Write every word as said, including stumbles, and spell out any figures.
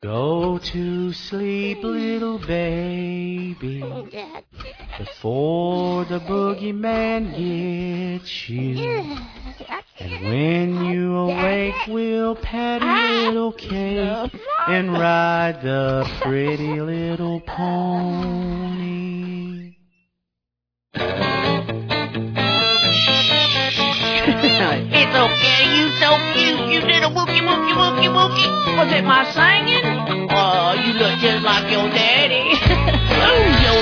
Go to sleep, little baby, before the boogeyman gets you. And when you awake, we'll pat a little cake and ride the pretty little pony. It's okay, you so cute. You did a wookie wookie wookie wookie. Was it my singing? Oh, you look just like your daddy. Boom, your